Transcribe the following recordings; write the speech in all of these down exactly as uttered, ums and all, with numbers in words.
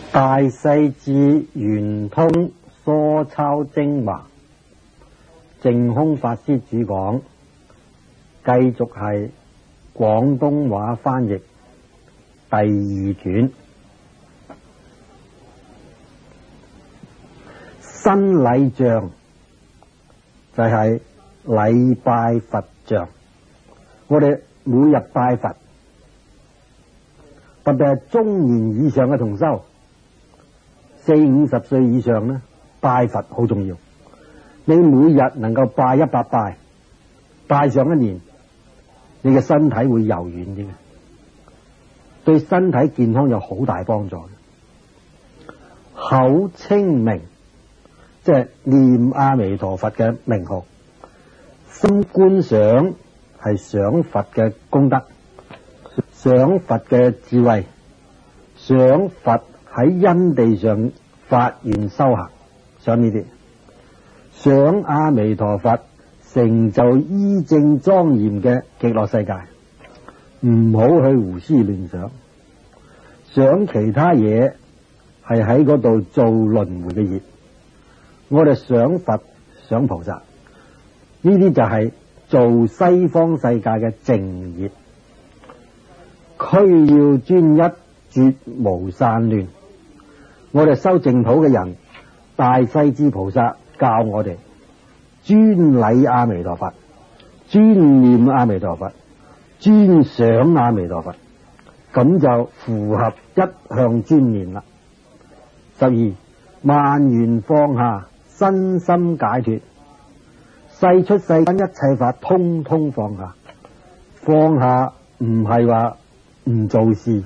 大勢至圓通疏抄精華，淨空法師主講，繼續係廣東話翻譯第二卷。新禮像就係禮拜佛像，我哋每日拜佛，特別係中年以上嘅同修，四五十歲以上呢，拜佛好重要。你每日能夠拜一百拜，拜上一年，你嘅身體會柔軟啲嘅，對身體健康有好大幫助。口清明，即係念阿彌陀佛嘅名號，心觀想係想佛嘅功德，想佛嘅智慧，想佛喺因地上發願修行，想呢啲，想阿彌陀佛成就依正莊嚴嘅極樂世界，唔好去胡思亂想，想其他嘢係喺嗰度做輪迴嘅業。我哋想佛想菩薩，呢啲就係做西方世界嘅淨業。區要專一，絕無散亂。我哋修淨土嘅人，大勢至菩薩教我哋專禮阿彌陀佛，專念阿彌陀佛，專想阿彌陀佛，咁就符合一向專念啦。十二萬緣放下，身心解脫，世出世間一切法通通放下。放下唔係話唔做事，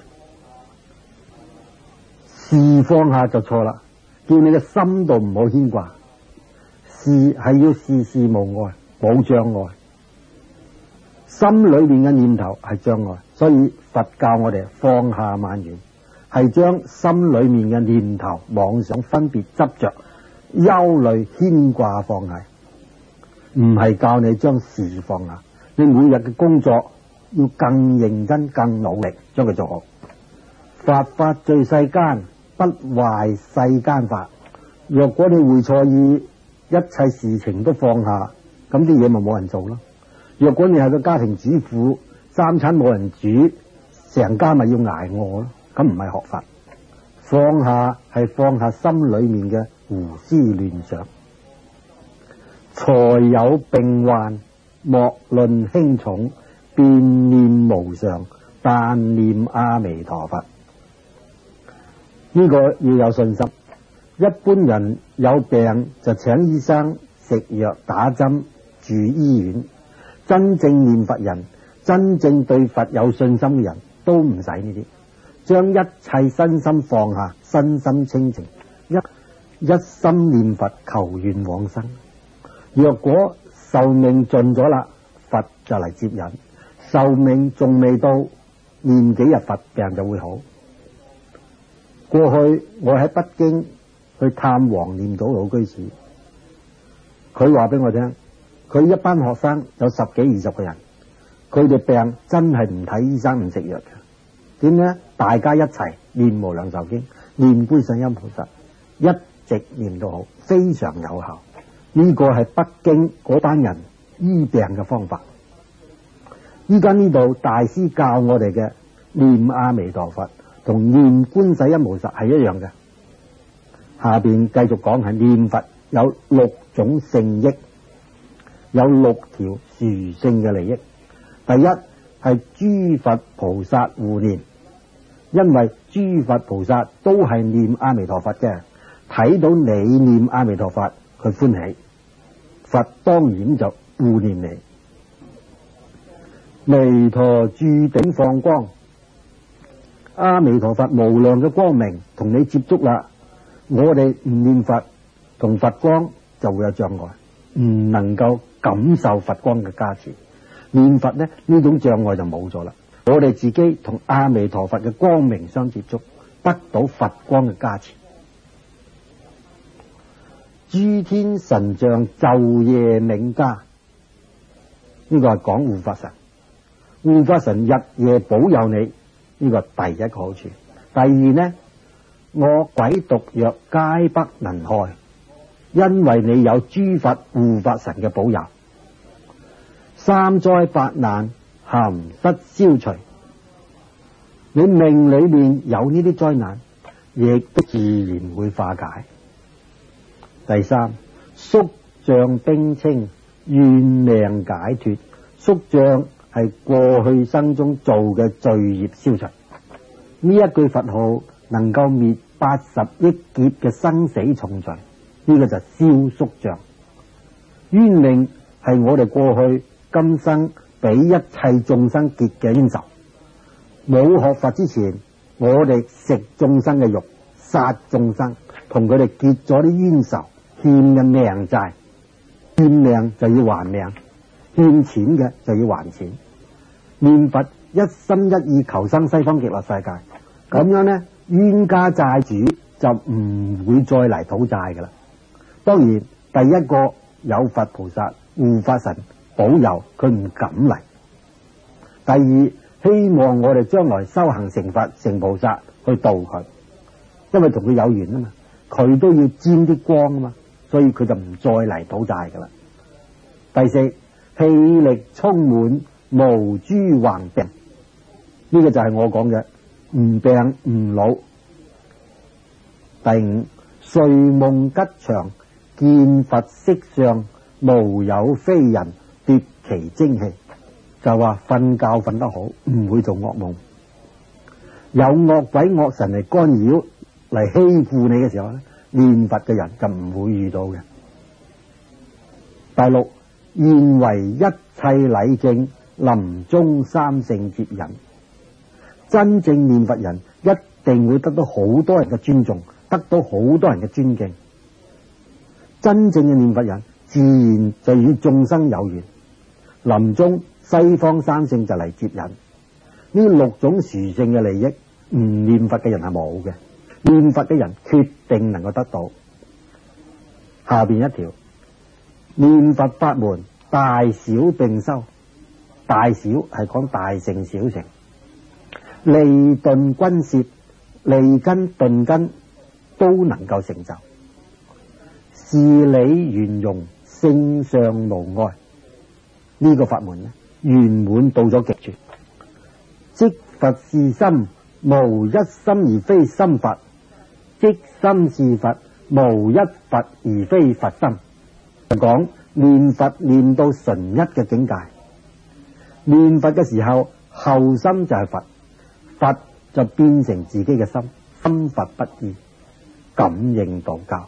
事放下就錯啦，叫你嘅心度唔好牽掛。事係要事事無礙，冇障礙。心裏面嘅念頭係障礙，所以佛教我哋放下萬緣，係將心裏面嘅念頭、妄想、分別、執着、憂慮、牽掛放下，唔係教你將事放下。你每日嘅工作要更認真、更努力將佢做好。佛法聚世間，不壞世間法。若果你會錯意，一切事情都放下，咁啲嘢咪冇人做咯。若果你係個家庭主婦，三餐冇人煮，成家咪要挨餓咯，咁唔係學法。放下係放下心裏面嘅胡思亂想。財有病患，莫論輕重，便念無常，但念阿彌陀佛。呢個要有信心。一般人有病就請醫生食藥打針住醫院，真正念佛人，真正對佛有信心嘅人都唔使呢啲，將一切身心放下，身心清淨，一一心念佛求願往生。若果壽命盡咗啦，佛就嚟接引；壽命仲未到，念幾日佛病就會好。過去我喺北京去探黃念祖老居士，佢話俾我聽，佢一班學生有十幾二十個人，佢哋病真係唔睇醫生唔食藥嘅。點呢？大家一齊念無量壽經，念觀世音菩薩，一直念到好，非常有效。呢個係北京嗰班人醫病嘅方法。依家呢度大師教我哋嘅念阿彌陀佛同念觀世音菩薩係一樣嘅。下邊繼續講係念佛有六種聖益，有六條殊勝嘅利益。第一係諸佛菩薩護念，因為諸佛菩薩都係念阿彌陀佛嘅，睇到你念阿彌陀佛，佢歡喜，佛當然就護念你。彌陀駐頂放光，阿彌陀佛無量嘅光明同你接觸啦。我哋唔念佛，同佛光就會有障礙，唔能夠感受佛光嘅加持。念佛呢，呢種障礙就冇咗啦。我哋自己同阿彌陀佛嘅光明相接觸，得到佛光嘅加持。諸天神像晝夜冥加，呢個係講護法神，護法神日夜保佑你，呢個第一個好處。第二呢， 惡鬼毒藥皆不能害，因為你有諸佛護法神嘅保佑。三災八難含失消除，你命裏面有呢啲災難，亦都自然會化解。第三，宿障冰清，願命解脫。宿障係過去生中做嘅罪業消除，呢一句佛號能夠滅八十億劫嘅生死重罪，呢、這個就消宿障。冤命係我哋過去今生俾一切眾生結嘅冤仇。冇學佛之前，我哋食眾生嘅肉，殺眾生，同佢哋結咗啲冤仇，欠嘅命債，欠命就要還命，欠錢嘅就要還錢。念佛一心一意求生西方極樂世界，咁樣呢，冤家債主就唔會再嚟討債噶啦。當然，第一個有佛菩薩護法神保佑，佢唔敢嚟。第二，希望我哋將來修行成佛成菩薩去度佢，因為同佢有緣啊嘛，佢都要沾啲光啊嘛，所以佢就唔再嚟討債噶啦。第四，氣力充滿，無諸橫病，呢、這個就係我講嘅唔病唔老。第五，睡夢吉祥，見佛色相，無有非人奪其精氣，就話瞓覺瞓得好，唔會做噩夢。有惡鬼惡神嚟干擾嚟欺負你嘅時候咧，念佛嘅人就唔會遇到嘅。第六，現為一切禮敬，臨終三聖接引。真正念佛人一定會得到好多人嘅尊重，得到好多人嘅尊敬。真正嘅念佛人自然就與眾生有緣，臨終西方三聖就嚟接引。呢六種殊勝嘅利益，唔念佛嘅人係冇嘅，念佛嘅人決定能夠得到。下邊一條，念佛法門大小並修，大小係講大乘小乘，利鈍均攝，利根鈍根都能夠成就。事理圓融，性相無礙，呢、這個法門呢圓滿到咗極處。即佛是心，無一心而非心佛；即心是佛，無一佛而非佛心。就講念佛念到純一嘅境界，念佛嘅時候後心就係佛，佛就變成自己嘅心，心佛不二，感應道交。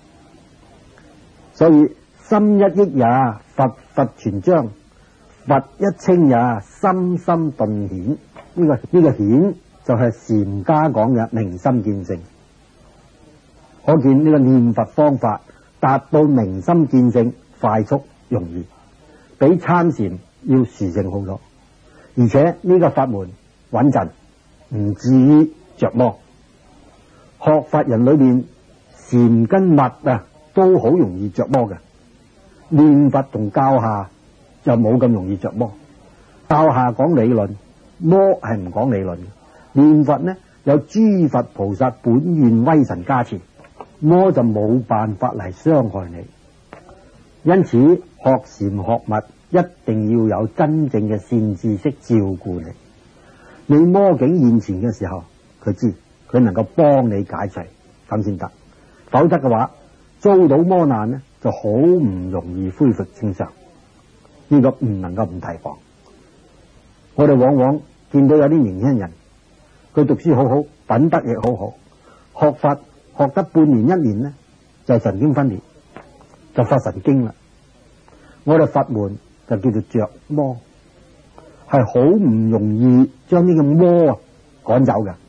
所以心一憶也，佛佛全彰；佛一稱也，心心頓顯。呢、這個呢、這個顯就係禪家講嘅明心見性。可見呢個念佛方法達到明心見性快速容易，比參禪要殊勝好多。而且呢個法門穩陣，唔至於着魔。學法人裏面禪跟密啊都好容易着魔嘅，念佛同教下就冇咁容易着魔。教下講理論，魔係唔講理論嘅。念佛呢有諸佛菩薩本願威神加持，魔就冇辦法嚟傷害你。因此學禪學密一定要有真正嘅善知識照顧你。你魔境現前嘅時候，佢知佢能夠幫你解除，咁先得。否則嘅話，遭到魔難呢就好唔容易恢復正常。呢、這個唔能夠唔提防。我哋往往見到有啲年輕人，佢讀書好好，品德亦好好，學法學得半年一年呢，就神經分裂，就發神經啦。我哋法門就叫做着魔，係好唔容易將呢個魔啊趕走嘅。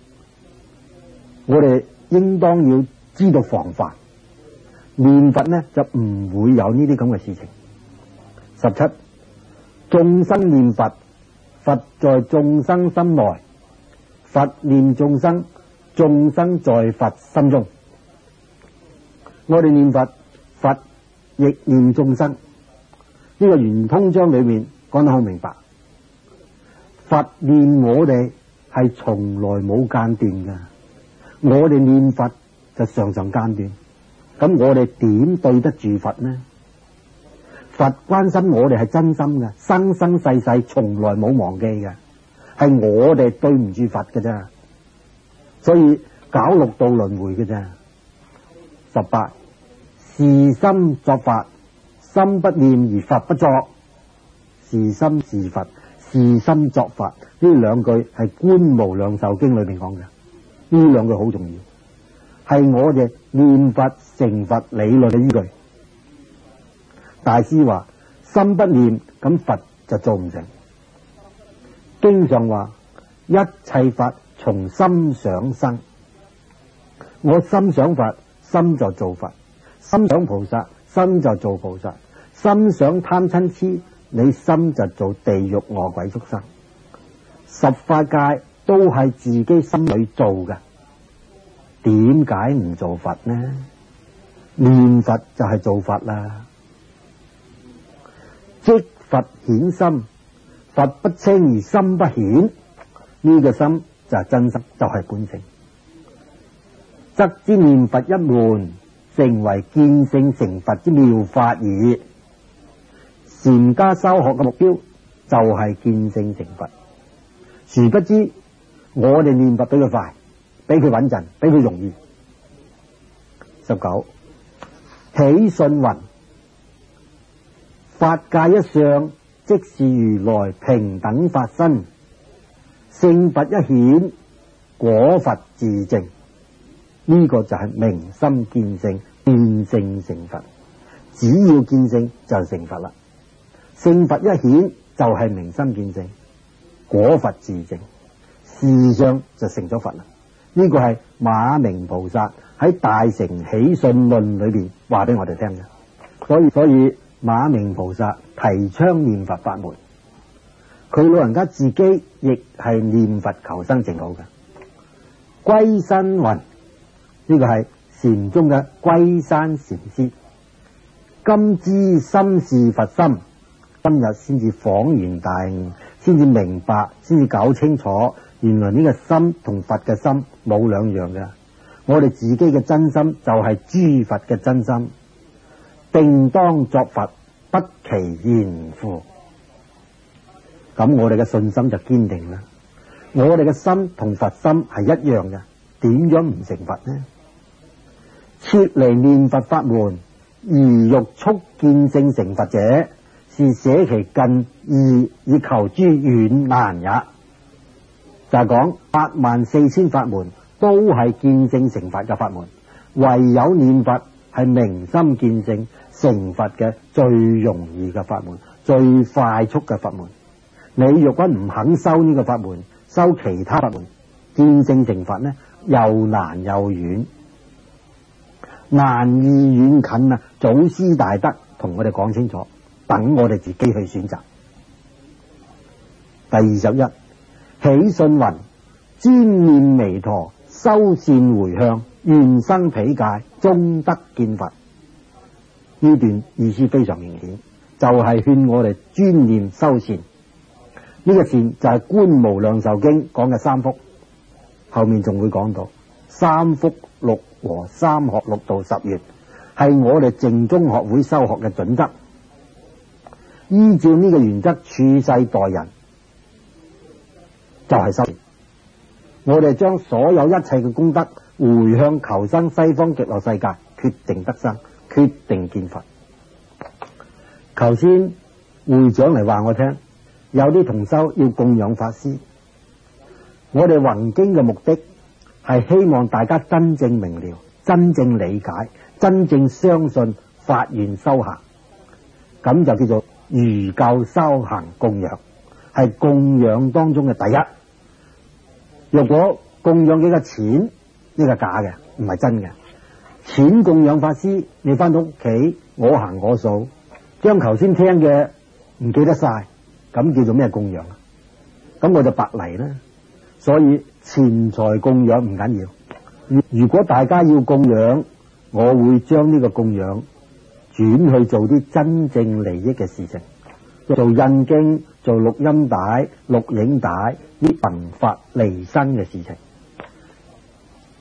我哋應當要知道防範，念佛呢就唔會有呢啲咁嘅事情。十七，眾生念佛，佛在眾生心內；佛念眾生，眾生在佛心中。我哋念佛，佛亦念眾生。呢、這個圓通章裏面講得好明白，佛念我哋係從來冇間斷嘅。 我哋念佛就常常間斷，咁我哋點對得住佛呢？佛關心我哋係真心嘅，生生世世從來冇忘記嘅，係我哋對唔住佛嘅啫，所以搞六道輪迴嘅啫。十八，是心作法，心不念而佛不作。是心是佛，是心作法，呢兩句係《觀無量壽經》裏面講嘅，呢兩句好重要，係我哋念佛成佛理論嘅依據。大師話心不念，咁佛就做唔成。經常話一切法從心想生，我心想佛，心就做佛；心想菩薩，心就做菩薩；心想貪嗔癡，你心就做地獄餓鬼畜生。十法界都係自己心裏做嘅，點解唔做佛呢？念佛就係做佛啦。即佛顯心，佛不清而心不顯，呢個心就係真心，就係本性。則之念佛一門，成為見性成佛之妙法矣。禪家修學嘅目標就係見性成佛，殊不知我哋念佛比佢快，比佢穩陣，比佢容易。十九，起信云：法界一相，即是如來平等法身，聖佛一顯，果佛自證。呢、這個就係明心見性，見性成佛。只要見性就成佛啦。聖佛一顯就係明心見性，果佛自證，事上就成咗佛啦。呢、這個係馬鳴菩薩喺《大乘起信論》裏邊話俾我哋聽嘅。所以，所以馬鳴菩薩提倡念佛法門，佢老人家自己亦係念佛求生淨土嘅。龜山雲，呢、這個係禪宗嘅龜山禪師，今知心是佛心，今日先至恍然大悟，先至明白，先至搞清楚，原來呢個心同佛嘅心冇兩樣嘅。我哋自己嘅真心就係諸佛嘅真心，定當作佛，不其然乎。咁我哋嘅信心就堅定啦。我哋嘅心同佛心係一樣嘅，點樣唔成佛呢？撤離念佛法門而欲速見性成佛者，是捨其近義以求諸遠難也。就係講八萬四千法門都係見性成佛嘅法門，唯有念佛係明心見性成佛嘅最容易嘅法門，最快速嘅法門。你若果唔肯修呢個法門，修其他法門，見性成佛呢，又難又遠，難易遠近啊！祖師大德同我哋講清楚，等我哋自己去選擇。第二十一，起信云：專念彌陀，修善回向，願生彼界，終得見佛。呢段意思非常明顯，就係、是、勸我哋專念修善。呢、這個善就係《觀無量壽經》講嘅三福，後面仲會講到三福六和三學六道十願，係我哋淨宗學會修學嘅準則。依照呢個原則處世待人，就係、是、修善。我哋將所有一切嘅功德回向求生西方極樂世界，決定得生，決定見佛。頭先會長嚟話我聽，有啲同修要供養法師。我哋弘經嘅目的係希望大家真正明了、真正理解、真正相信，發願修行，咁就叫做如教修行供養，係供養當中嘅第一。若果供養幾個錢，呢個假嘅，唔係真嘅。錢供養法師，你翻到屋企我行我素，將頭先聽嘅唔記得晒，咁叫做咩供養啊？咁我就白嚟啦。所以錢財供養唔緊要，如果大家要供養，我會將呢個供養轉去做啲真正利益嘅事情，做印經、做錄音帶、錄影帶，呢弘法利身嘅事情。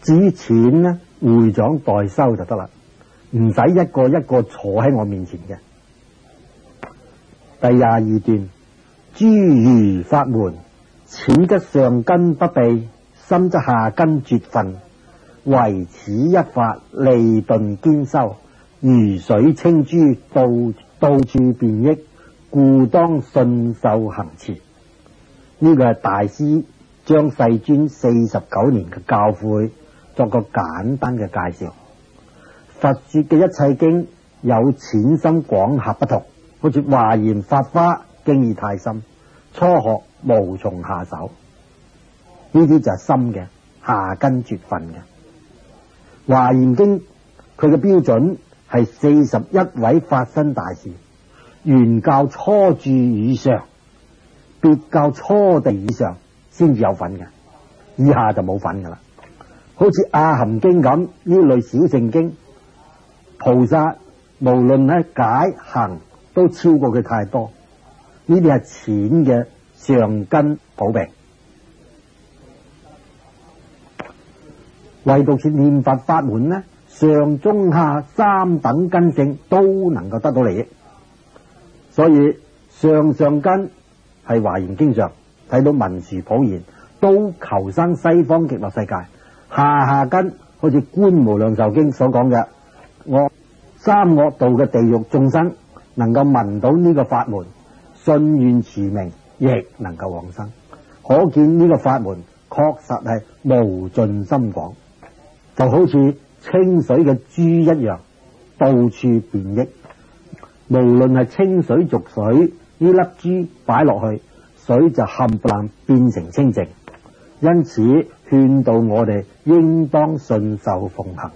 至於錢呢，會長代收就得啦，唔使一個一個坐喺我面前嘅。第廿二段，諸如法門，淺則上根不備，深則下根絕分，唯此一法，利鈍兼收，如水清珠，到到處便益，故當信受行持。呢、這個係大師將世尊四十九年嘅教誨作個簡單嘅介紹。佛說嘅一切經有淺深廣狹不同，好似華嚴法華經義太深，初學無從下手，呢啲就係深嘅，下根絕分嘅。華嚴經佢嘅標準係四十一位法身大士，原教初住以上，別教初地以上先至有份嘅，以下就冇份噶啦。好似阿含經咁呢類小乘經，菩薩無論喺解行都超過佢太多，呢啲係淺嘅上根普被。唯獨是念佛法門呢，上中下三等根性都能夠得到利益，所以上上根係華嚴經上睇到文殊普賢都求生西方極樂世界，下下根好似觀無量壽經所講嘅，我三惡道嘅地獄眾生能夠聞到呢個法門，信願持名，亦能夠往生。可見呢個法門確實係無盡深廣，就好似清水嘅珠一樣，到處便益。無論係清水濁水，呢粒珠擺落去，水就冚唪唥變成清淨。因此勸導我哋應當信受奉行。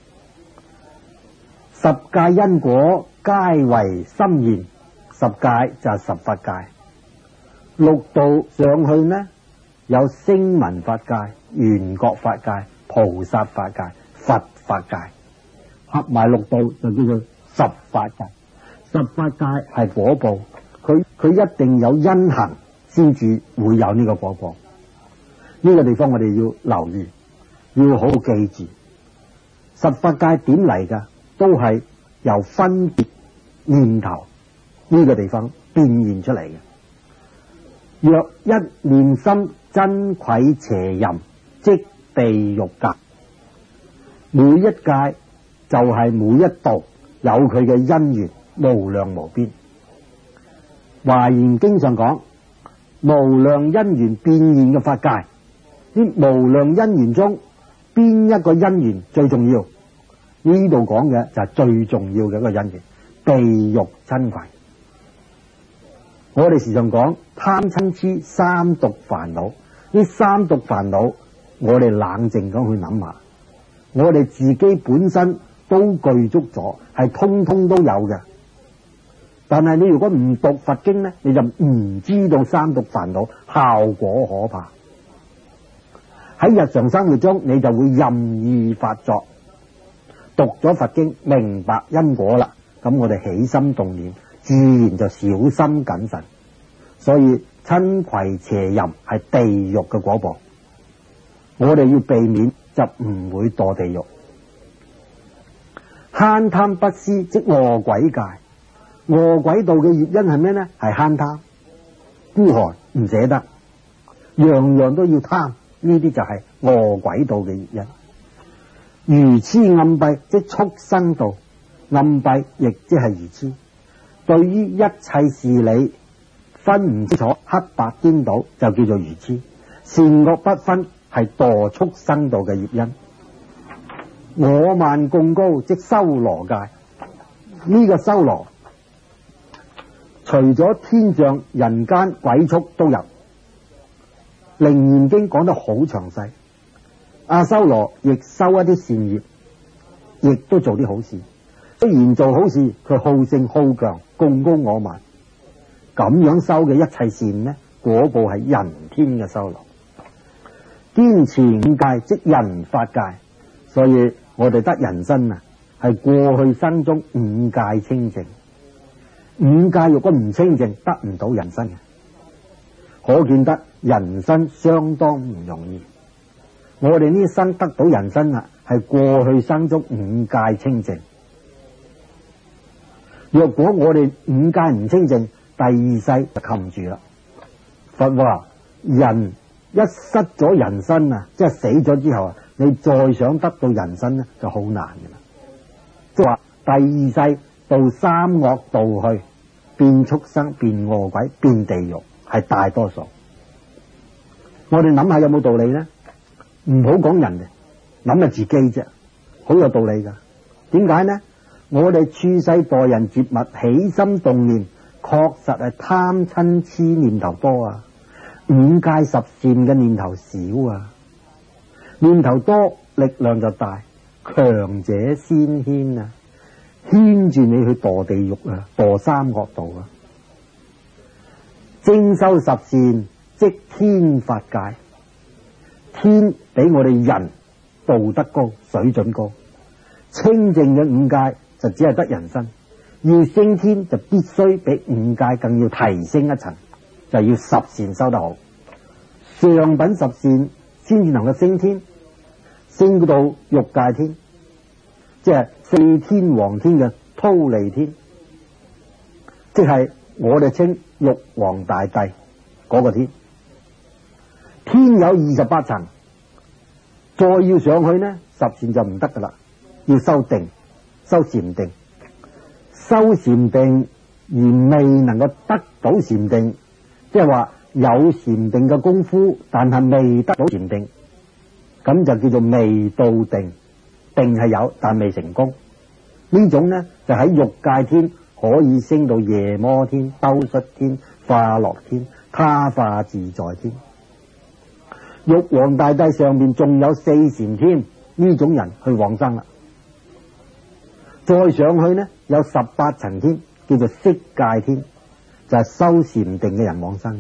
十界因果皆為深現，十界就係十法界。六道上去呢，有聲聞法界、緣覺法界、菩薩法界、佛法界，合埋六道就叫做十法界。十法界係果報，佢佢一定有因行先至會有呢個果報。呢、這個地方我哋要留意，要好好記住。十法界點嚟噶？都係由分別念頭呢個地方變現出嚟嘅。若一念心真愧邪淫，即地獄界。每一界就係每一道有佢嘅因緣，無量無邊。華嚴經上講，無量因緣變現嘅法界，呢無量因緣中邊一個因緣最重要？呢度講嘅就係最重要嘅一個因緣，地獄瞋恚。我哋時常講貪嗔癡三毒煩惱，呢三毒煩惱我哋冷靜咁去諗下，我哋自己本身都具足咗，係通通都有嘅。但係你如果唔讀佛經呢，你就唔知道三毒煩惱效果可怕。喺日常生活中你就會任意發作。讀咗佛經，明白因果啦，咁我哋起心動念，自然就小心謹慎。所以瞋恚邪淫係地獄嘅果報，我哋要避免，就唔會墮地獄。慳貪不施即餓鬼界，餓鬼道嘅業因係咩呢？係慳貪、孤寒、唔捨得，樣樣都要貪，呢啲就係餓鬼道嘅業因。愚痴暗蔽即畜生道，暗蔽亦即係愚痴，對於一切事理分唔清楚，黑白顛倒就叫做愚痴。善惡不分係墮畜生道嘅業因。我慢貢高即修羅界，呢、這個修羅除咗天上人間鬼畜都有。楞嚴經講得好詳細。阿修羅亦修一啲善業，亦都做啲好事。雖然做好事，佢好勝好強，貢高我慢，咁樣修嘅一切善呢，果報係人天嘅修羅。堅持五戒即人法界，所以我哋得人身啊，係過去生中五戒清淨。五戒如果唔清淨，得唔到人身嘅，可見得人身相當唔容易。 我哋呢生得到人身啊，係過去生中五戒清淨。若果我哋五戒唔清淨，第二世就冚住啦。佛話人一失咗人身啊，即係死咗之後啊，你再想得到人身咧就好難噶啦。即係話第二世到三惡道去，變畜生、變餓鬼、變地獄，係大多數。我哋諗下有冇道理咧？唔好講人哋，諗下自己啫，好有道理噶。點解呢？我哋處世待人接物，起心動念，確實係貪嗔痴念頭多啊，五戒十善嘅念頭少啊。念頭多，力量就大，強者先牽啊，牽住你去墮地獄啊，墮三惡道啊。精修十善，即天法界。天比我哋人道德高，水準高，清淨嘅五戒就只係得人身，要升天就必須比五戒更要提升一層，就要十善修得好，上品十善先至能夠升天，升到欲界天，即係四天王天嘅忉利天，即係我哋稱玉皇大帝嗰個天。天有二十八層，再要上去呢，十善就唔得噶啦，要修定，修禪定，修禪定而未能夠得到禪定，即係話有禪定嘅功夫，但係未得到禪定，咁就叫做未到定。定係有，但未成功。呢種呢就喺欲界天可以升到夜摩天、兜率天、化樂天、他化自在天。玉皇大帝上面仲有四禪天，呢種人去往生啦。再上去呢，有十八層天，叫做色界天，就係修禪定嘅人往生嘅。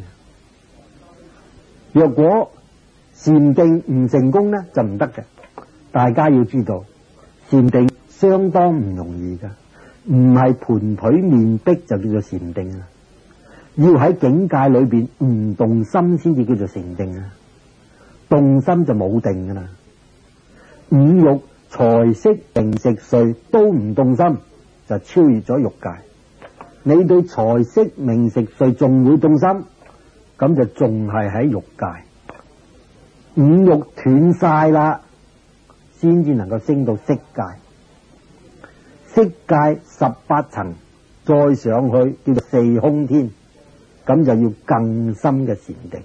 若果禪定唔成功呢，就唔得嘅。大家要知道，禪定相當唔容易噶，唔係盤腿面壁就叫做禪定啊，要喺境界裏邊唔動心先至叫做禪定啊。動心就冇定噶啦，五欲財色名食睡都唔動心，就超越咗欲界。你對財色名食睡仲會動心，咁就仲係喺欲界。五欲斷晒啦，先至能夠升到色界。色界十八層，再上去叫做四空天，咁就要更深嘅禪定。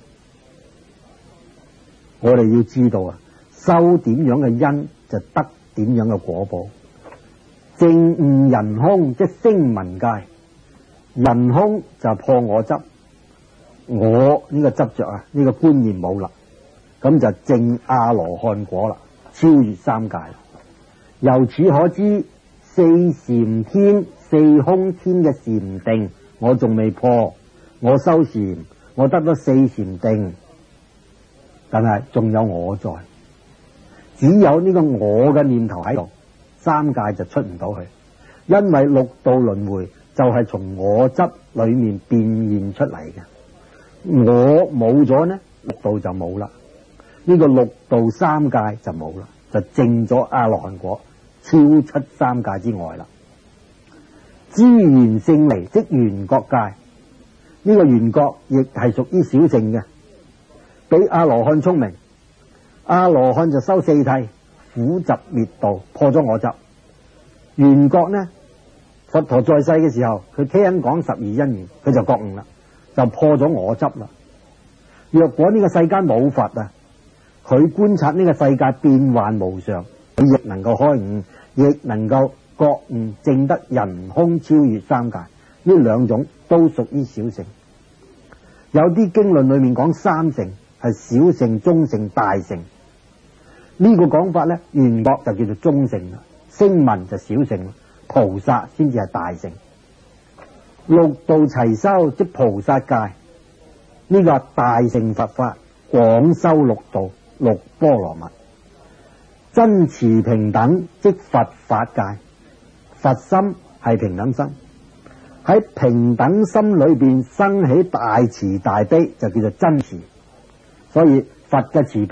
我哋要知道啊，修點樣嘅因就得點樣嘅果報。證悟人空即聲聞界，人空就破我執，我呢個執着啊，呢個觀念冇啦，咁就證阿羅漢果啦，超越三界。由此可知，四禪天、四空天嘅禪定我仲未破，我修禪，我得咗四禪定。但係仲有我在，只有呢個我嘅念頭喺度，三界就出唔到去。因為六道輪迴就係從我執裏面變現出嚟嘅，我冇咗呢，六道就冇啦。呢個六道三界就冇啦，就證咗阿羅漢果，超出三界之外啦。知緣勝離即緣覺界，呢個緣覺亦係屬於小乘嘅。比阿羅漢聰明，阿羅漢就修四諦，苦集滅道，破咗我執。緣覺呢，佛陀在世嘅時候，佢聽講十二因緣，佢就覺悟啦，就破咗我執啦。若果呢個世間冇佛啊，佢觀察呢個世界變幻無常，佢亦能夠開悟，亦能夠覺悟，證得人空超越三界。呢兩種都屬於小乘。有啲經論裏面講三乘。係小乘、中乘、大乘，呢個講法咧，緣覺就叫做中乘啦，聲聞就小乘，菩薩先至係大乘。六道齊修即菩薩界，呢個大乘佛法廣修六道六波羅蜜，真慈平等即佛法界，佛心係平等心，喺平等心裏邊生起大慈大悲，就叫做真慈。所以佛嘅慈悲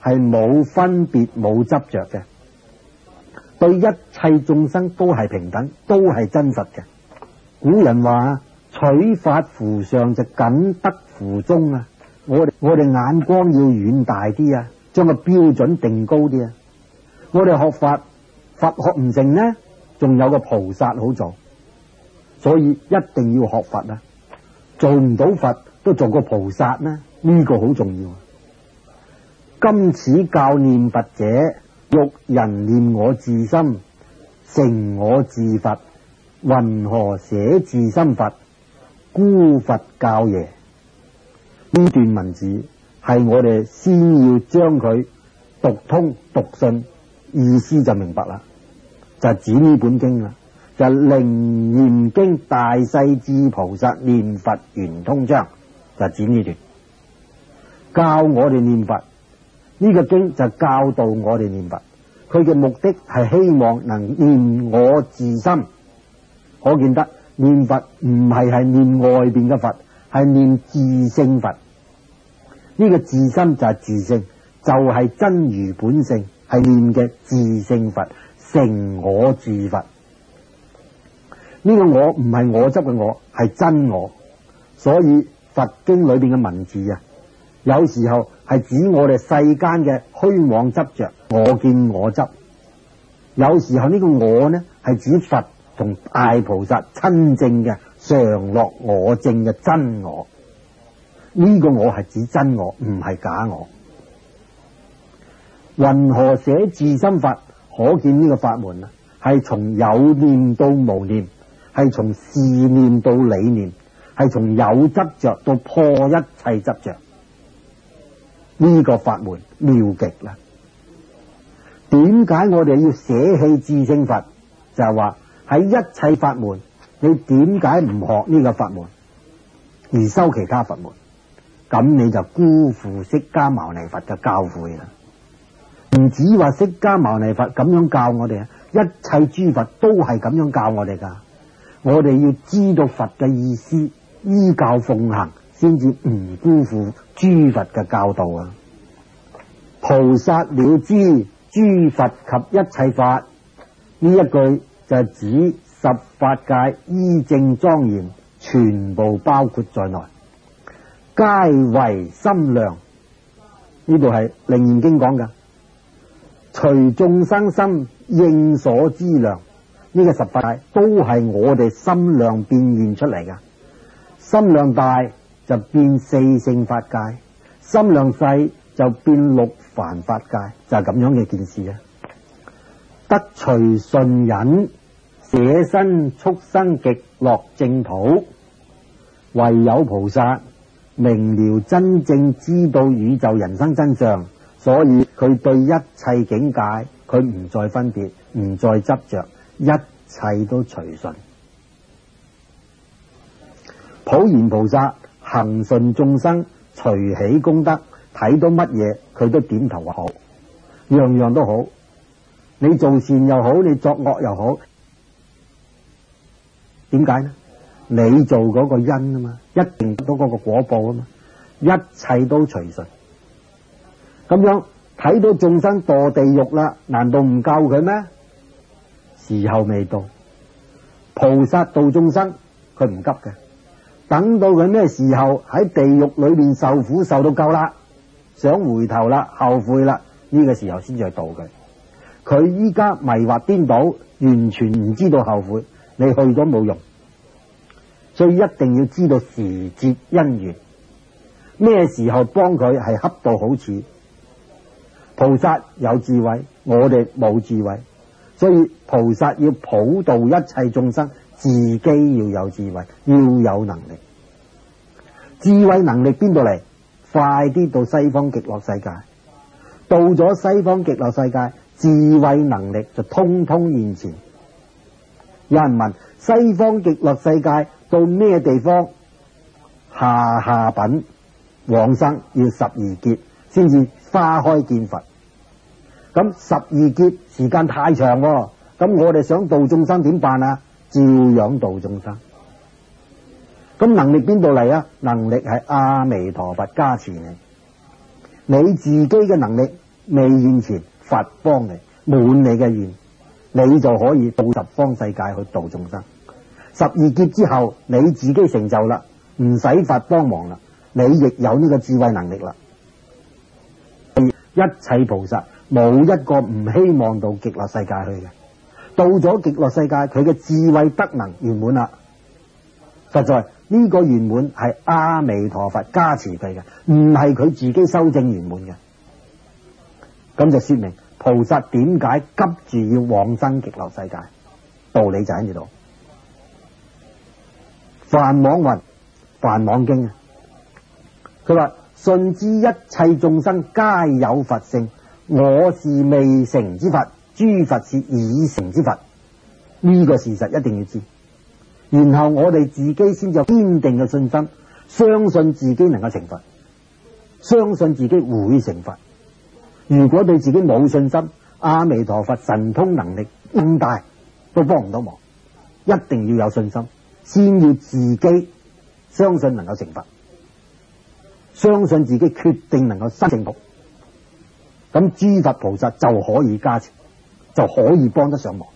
係冇分別冇執着嘅，對一切眾生都係平等，都係真實嘅。古人話取法乎上就僅得乎中啊！我哋我哋眼光要遠大啲啊，將個標準定高啲啊！我哋學法，佛學唔成呢，仲有個菩薩好做，所以一定要學佛啊！做唔到佛都做個菩薩呢，呢個好重要。今此教念佛者，欲人念我自心，成我自佛。云何捨自心佛？孤佛教耶？呢段文字係我哋先要將佢讀通讀信，意思就明白啦。就指呢本經啦，就楞嚴經大勢至菩薩念佛圓通章，就指呢段教我哋念佛。呢個經就教導我哋念佛，佢嘅目的係希望能念我自心。可見得念佛唔係係念外邊嘅佛，係念自性佛。呢個自心就係自性，就係真如本性，係念嘅自性佛，成我自佛。呢個我唔係我執嘅我，係真我。所以佛經裏邊嘅文字啊，有時候係指我哋世間嘅虛妄執着，我見我執。有時候呢個我呢，係指佛同大菩薩親證嘅常樂我證嘅真我。呢個我係指真我，唔係假我。云何捨自心佛？可見呢個法門啊，係從有念到無念，係從事念到理念，係從有執着到破一切執着。呢個法門妙極啦！點解我哋要捨棄自性佛？就係話喺一切法門，你點解唔學呢個法門，而修其他法門？咁你就辜負釋迦牟尼佛嘅教誨啦。唔止話釋迦牟尼佛咁樣教我哋啊，一切諸佛都係咁樣教我哋噶。我哋要知道佛嘅意思，依教奉行，先至唔辜負諸佛嘅教導啊！菩薩了知諸佛及一切法，呢一句就係指十法界依正莊嚴，全部包括在內，皆為心量。呢度係楞嚴經講噶，隨眾生心應所知量。呢、這個十法界都係我哋心量變現出嚟噶。心量大就變四聖法界，心量細就變六凡法界，就係、是、咁樣嘅件事啊！得隨順忍，捨身畜生極樂淨土。唯有菩薩明了真正知道宇宙人生真相，所以佢對一切境界佢唔再分別，唔再執着，一切都隨順。普賢菩薩行順眾生，隨喜功德，睇到乜嘢佢都點頭話好，樣樣都好。你做善又好，你作惡又好，點解呢？你做嗰個因啊嘛，一定得到嗰個果報啊嘛，一切都隨順。咁樣睇到眾生墮地獄啦，難道唔救佢咩？時候未到。菩薩度眾生，佢唔急嘅，等到佢咩時候喺地獄裏面受苦受到夠啦，想回頭啦，後悔啦，呢、這個時候先至去度佢。佢依家迷惑顛倒，完全唔知道後悔，你去咗冇用。所以一定要知道時節因緣，咩時候幫佢係恰到好處。菩薩有智慧，我哋冇智慧，所以菩薩要普度一切眾生，自己要有智慧，要有能力。智慧能力邊度嚟？快啲到西方極樂世界，到咗西方極樂世界，智慧能力就通通現前。有人問：西方極樂世界到咩地方？下下品往生要十二劫先至花開見佛。咁十二劫時間太長，咁我哋想度眾生點辦啊？照樣度眾生。咁能力邊度嚟啊？能力係阿彌陀佛加持你，你自己嘅能力未現前，佛幫你滿你嘅願，你就可以到十方世界去度眾生。十二劫之後，你自己成就啦，唔使佛幫忙啦，你亦有呢個智慧能力啦。一切菩薩冇一個唔希望到極樂世界去嘅，到咗極樂世界，佢嘅智慧德能圓滿啦。實在呢個圓滿係阿彌陀佛加持佢嘅，唔係佢自己修正圓滿嘅。咁就說明菩薩點解急住要往生極樂世界，道理就喺呢度。梵網云，梵網經啊，佢話信知一切眾生皆有佛性，我是未成之佛，諸佛是已成之佛。呢個事實一定要知，然後我哋自己先至有堅定嘅信心，相信自己能夠成佛，相信自己會成佛。如果對自己冇信心，阿彌陀佛神通能力咁大都幫唔到忙。一定要有信心，先要自己相信能夠成佛，相信自己決定能夠生成佛，咁諸佛菩薩就可以加持，就可以幫得上忙。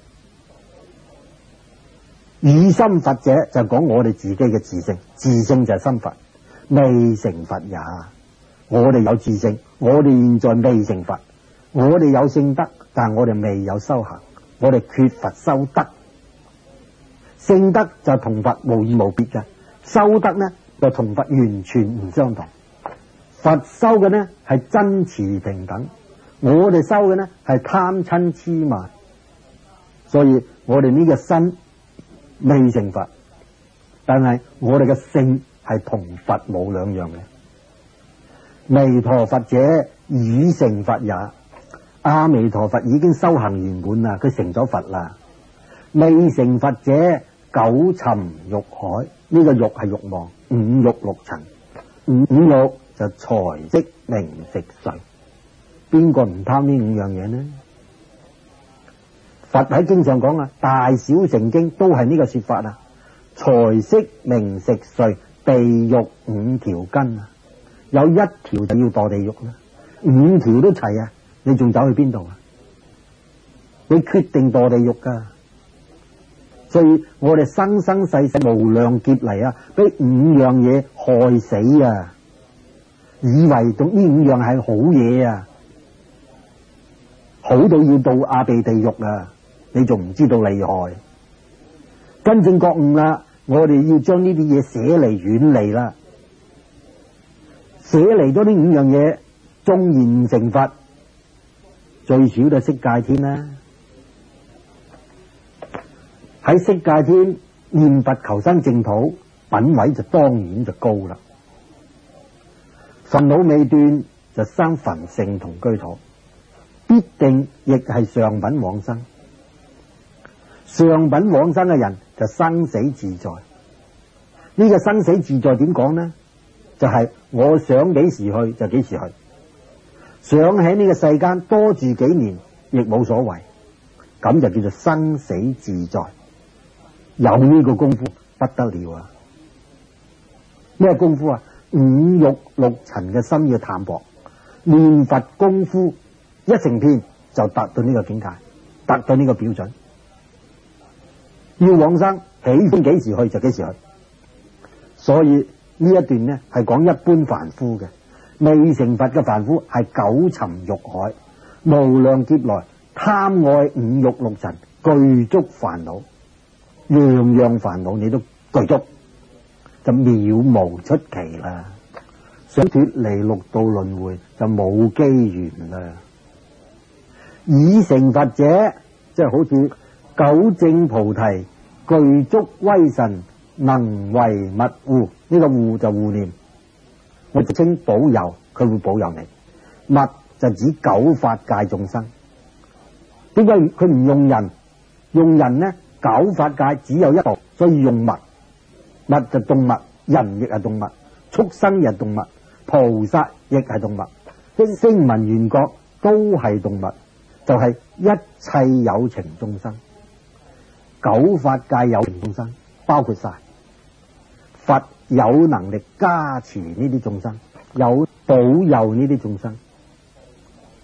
與心佛者就講我哋自己嘅自性，自性就係心佛，未成佛也。我哋有自性，我哋現在未成佛，我哋有聖德，但我哋未有修行，我哋缺乏修德。聖德就同佛無異無別嘅，修德呢就同佛完全唔相同。佛修嘅呢係真慈平等，我哋修嘅呢係貪嗔痴慢，所以我哋呢個身未成佛，但係我哋嘅性係同佛冇兩樣嘅。彌陀佛者已成佛也，阿彌陀佛已經修行圓滿啦，佢成咗佛啦。未成佛者九沉欲海，呢、這個欲係欲望，五欲六塵，五五欲就財色名食睡，邊個唔貪呢五樣嘢呢？佛喺經上講啊，大小乘經都係呢個說法啊，財色名食睡地獄五條根啊，有一條就要墮地獄啦，五條都齊啊，你仲走去邊度啊？你決定墮地獄噶，所以我哋生生世世無量劫嚟啊，俾五樣嘢害死啊，以為讀呢五樣係好嘢啊，好到要到阿鼻地獄啊，你仲唔知道厲害？真正覺悟啦，我哋要將呢啲嘢捨離遠離啦，捨離咗呢五樣嘢，縱然唔成佛，最少都係色界天啦。喺色界天念佛求生淨土，品位就當然就高啦。煩惱未斷就生焚性同居土，必定亦係上品往生。上品往生嘅人就生死自在。呢個生死自在點講呢？就係我想幾時去就幾時去，想喺呢個世間多住幾年亦冇所謂，咁就叫做生死自在。有呢個功夫不得了啊！咩功夫啊？五欲六塵嘅心要淡薄，念佛功夫一成片就達到呢個境界，達到呢個標準。要往生，喜歡幾時去就幾時去。所以呢一段呢係講一般凡夫嘅，未成佛嘅凡夫係九沉欲海，無量劫來貪愛五欲六塵，具足煩惱，樣樣煩惱你都具足，就渺無出期啦。想脫離六道輪迴就冇機緣啦。已成佛者，即係好似九正菩提，具足威神，能為密護。呢、這個護就護念，我就稱保佑，佢會保佑你。密就指九法界眾生。點解佢唔用人？用人呢？九法界只有一度，所以用密。密就動物，人亦係動物，畜生亦係動物，菩薩亦係動物，即係聲聞緣覺都係動物，就係、是、一切有情眾生。九法界有情眾生包括晒，佛有能力加持呢啲眾生，有保佑呢啲眾生。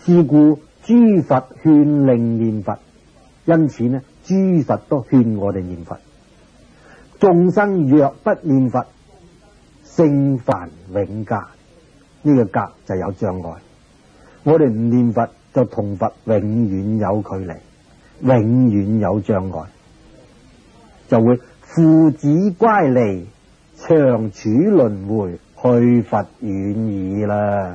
是故諸佛勸令念佛，因此呢，諸佛都勸我哋念佛。眾生若不念佛，聖凡永隔。呢個隔就有障礙，我哋唔念佛就同佛永遠有距離，永遠有障礙，就會父子乖離，長處輪迴，去佛遠矣啦。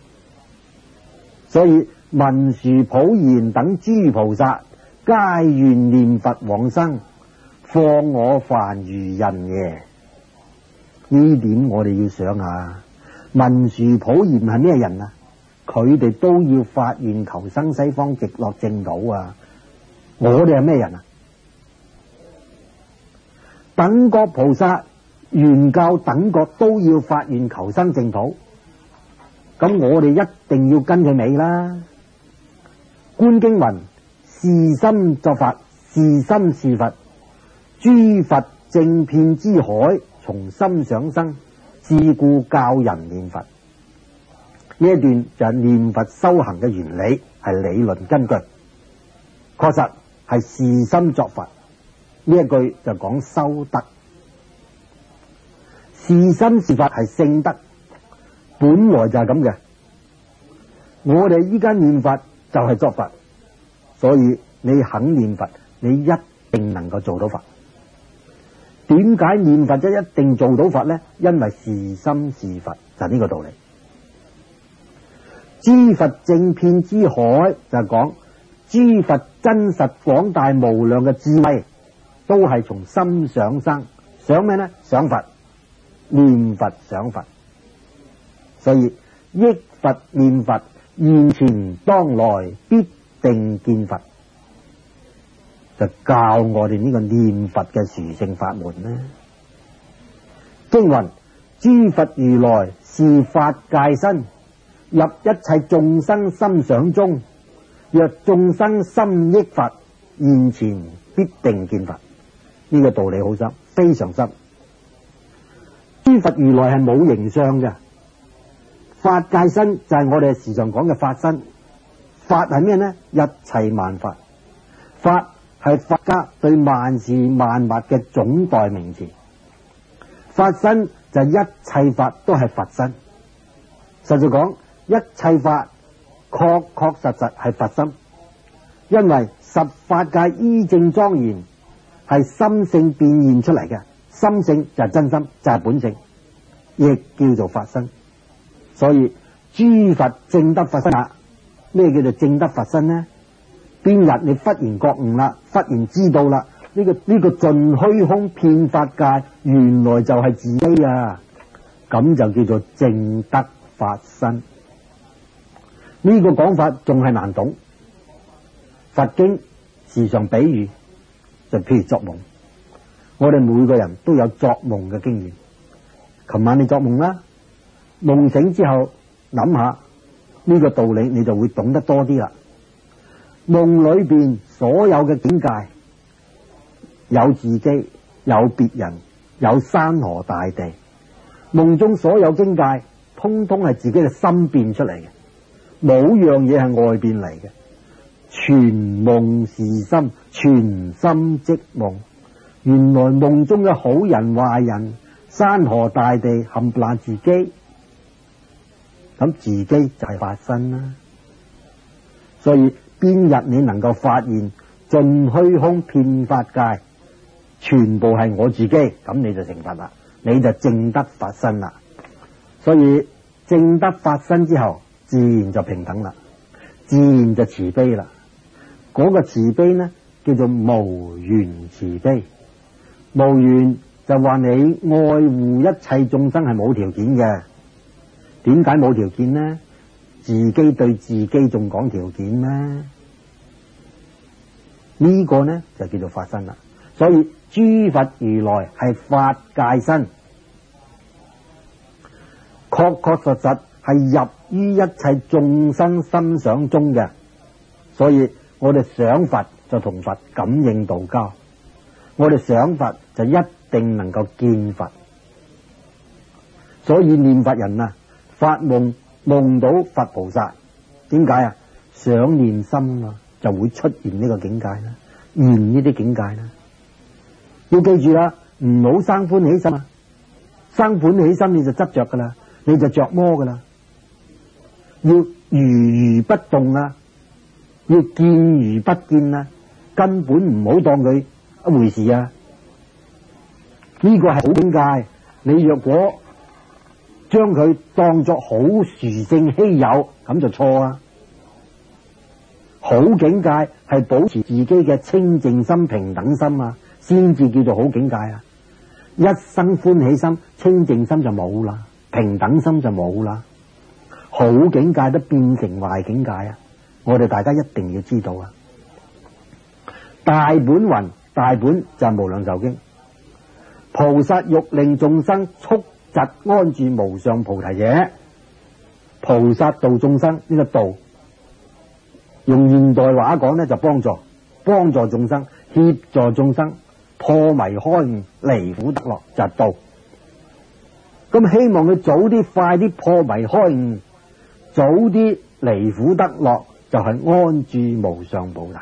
所以文殊普賢等諸菩薩皆願念佛往生，況我凡愚人耶？呢點我哋要想下。文殊普賢係咩人啊？佢哋都要發願求生西方極樂淨土啊！我哋係咩人啊？等覺菩薩、原教等覺都要發願求生淨土，咁我哋一定要跟佢尾啦。觀經云：是心作佛，是心是佛。諸佛正遍之海，從心想生。是故教人念佛。呢一段就係念佛修行嘅原理，係理論根據，確實係是心作佛。呢一句就講修德，是心是佛係聖德，本來就係咁嘅。我哋依家念佛就係作佛，所以你肯念佛，你一定能夠做到佛。點解念佛就一定做到佛呢？因為是心是佛，就係呢個道理。諸佛正遍之海就係講諸佛真實廣大無量嘅智慧，都係從心想生。想咩呢？想佛，念佛想佛。所以憶佛念佛，現前當來必定見佛。就教我哋呢個念佛嘅殊勝法門呢。經云：諸佛如來是法界身，入一切眾生心想中。若眾生心憶佛，現前必定見佛。呢、這個道理好深，非常深。諸佛如來係冇形相嘅，法界身就係我哋時常講嘅法身。法係咩呢？一切萬法。法係佛家對萬事萬物嘅總代名詞。法身就係一切法都係佛身。實在講，一切法確確實實係佛心，因為十法界依正莊嚴，係心性變現出嚟嘅。心性就係真心，就係本性，亦叫做法身。所以諸佛證得佛身啦。咩叫做證得佛身呢？邊日你忽然覺悟啦，忽然知道啦，呢、這個呢、這個盡虛空遍法界，原來就係自己啊！咁就叫做證得法身。呢、這個講法仲係難懂。佛經時常比喻，就譬如作夢。我哋每個人都有作夢嘅經驗。琴晚你作夢啦，夢醒之後諗下呢個道理，你就會懂得多啲啦。夢裏邊所有嘅境界，有自己，有別人，有山河大地。夢中所有境界，通通係自己嘅心變出嚟嘅，冇樣嘢係外邊嚟嘅。全夢是心，全心即夢。原來夢中嘅好人壞人、山河大地冚唪唥自己，咁自己就係法身啦。所以邊日你能夠發現盡虛空遍法界，全部係我自己，咁你就成佛啦，你就證得法身啦。所以證得法身之後，自然就平等啦，自然就慈悲啦。嗰、那個慈悲呢，叫做無緣慈悲。無緣就話你愛護一切眾生係冇條件嘅。點解冇條件呢？自己對自己仲講條件咩？呢、這個呢就叫做法身啦。所以諸佛如來係法界身，確確實實係入於一切眾生心想中嘅。所以我哋想佛就同佛感應道交，我哋想佛就一定能夠見佛。所以念佛人啊，發夢夢到佛菩薩，點解啊？ 想念心啊，就會出現呢個境界啦，現呢啲境界啦。要記住啦，唔好生歡喜心啊！生歡喜心你就執着噶啦，你就着魔噶啦。要如如不動啊，要見如不見啊，根本唔好當佢一回事啊！呢個係好境界，你若果將佢當作好殊勝稀有，咁就錯啊！好境界係保持自己嘅清淨心、平等心啊，先至叫做好境界啊！一生歡喜心、清淨心就冇啦，平等心就冇啦，好境界都變成壞境界啊！我哋大家一定要知道啊！大本云，大本就係無量壽經，菩薩欲令眾生速疾安住無上菩提者，菩薩度眾生呢個道，用現代話講呢，就幫助幫助眾生，協助眾生破迷開悟，離苦得樂就係道。咁希望佢早啲快啲破迷開悟，早啲離苦得樂，就係安住無上菩提。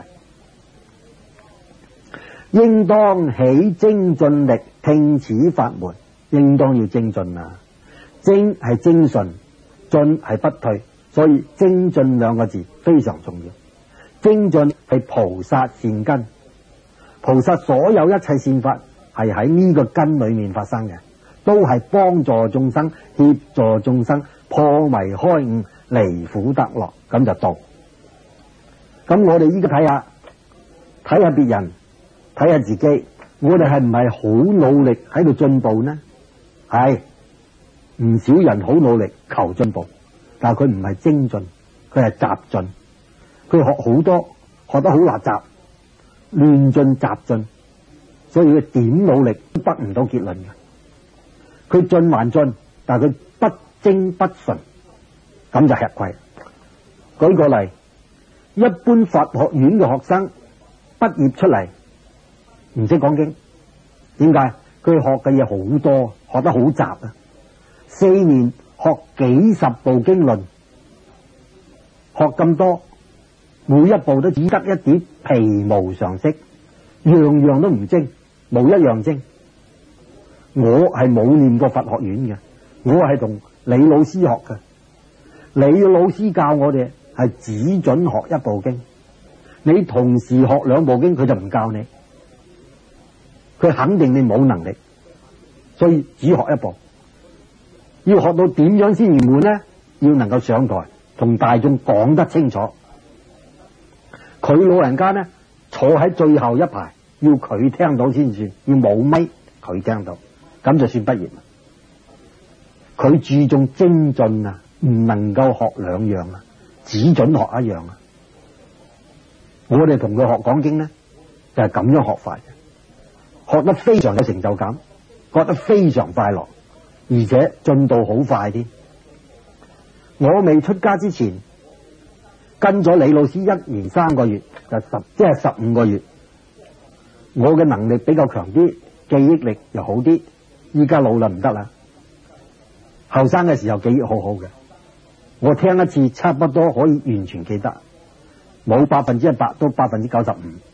應當起精進力聽此法門，應當要精進啊！精係精進，進係不退，所以精進兩個字非常重要。精進係菩薩善根，菩薩所有一切善法係喺呢個根裏面發生嘅，都係幫助眾生、協助眾生破迷開悟、離苦得樂，咁就道。咁我哋依家睇下，睇下別人，睇下自己，我哋係唔係好努力喺度進步呢？係，唔少人好努力求進步，但係佢唔係精進，佢係雜進。佢學好多，學得好垃圾，亂進雜進，所以佢點努力都得唔到結論嘅。佢進還進，但係佢不精不純，咁就吃虧。舉個例，一般佛學院嘅學生畢業出嚟唔識講經，點解？佢學嘅嘢好多，學得好雜啊！四年學幾十部經論，學咁多。每一步都只得一點皮毛常識，樣樣都唔精，冇一樣精。我係冇念過佛學院嘅，我係同李老師學嘅。李老師教我哋係只准學一部經，你同時學兩部經，佢就唔教你，佢肯定你冇能力，所以只學一部。要學到點樣先圓滿呢？要能夠上台同大眾講得清楚。佢老人家呢，坐喺最後一排，要佢聽到先算，要冇咪佢聽到，咁就算畢業。佢注重精進啊，唔能夠學兩樣啊，只准學一樣啊。我哋同佢學講經呢，就係咁樣學法嘅，學得非常有成就感，覺得非常快樂，而且進度好快啲。我未出家之前，跟咗李老師一年三個月，就十即係十五個月。我嘅能力比較強啲，記憶力又好啲。依家老啦唔得啦，後生嘅時候記憶好好嘅，我聽一次差不多可以完全記得，冇百分之一百都百分之九十五。